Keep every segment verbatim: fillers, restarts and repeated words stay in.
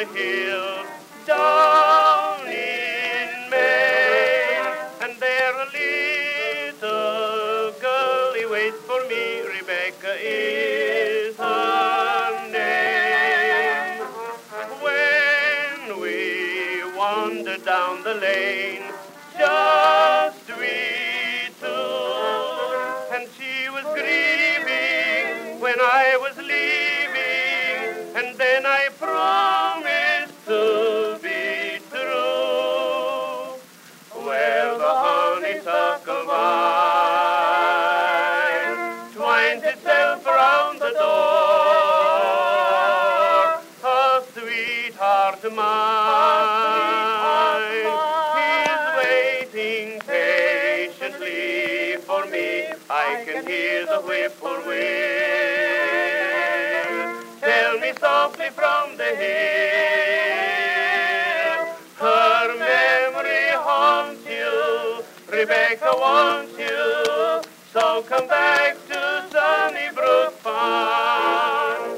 the hill down in Maine, and there a little girlie waits for me. Rebecca is her name. When we wandered down the lane, just we two, and she was grieving when I was leaving, and then I promised to be true. Where the honeysuckle vine twines itself around the door, a sweetheart of mine is waiting patiently for me. I can hear the whippoorwill tell me softly from the hill, her memory haunts you, Rebecca wants you, so come back to Sunnybrook Farm.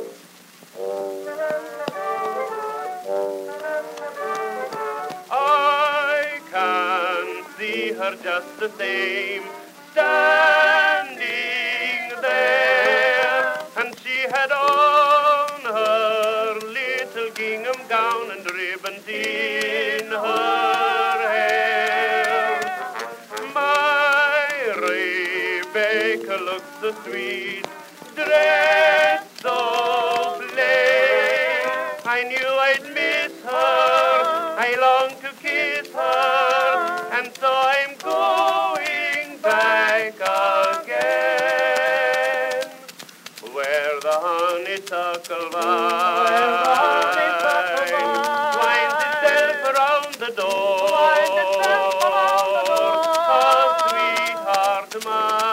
I can see her just the same, standing there, and she had on her little gingham gown and ribbons in her hair. My Rebecca looks so sweet, dressed so plain. I knew I'd miss her, I longed to kiss her, and so I'm going back again. Where the honeysuckle vine winds itself around the door, a sweetheart of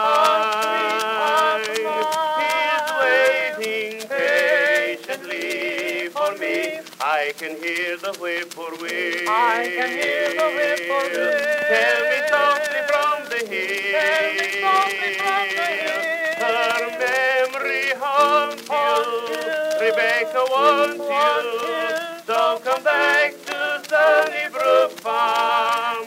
mine is waiting patiently for me. I can hear the whippoorwill, I can hear the whippoorwill tell me softly from the hill, her memory haunts you, Rebecca wants you, so come back to Sunnybrook Farm.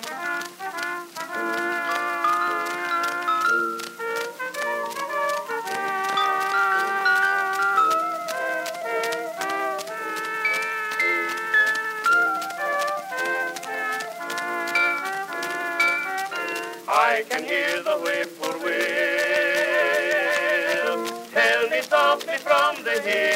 I can hear the whippoorwill tell me softly from the hill,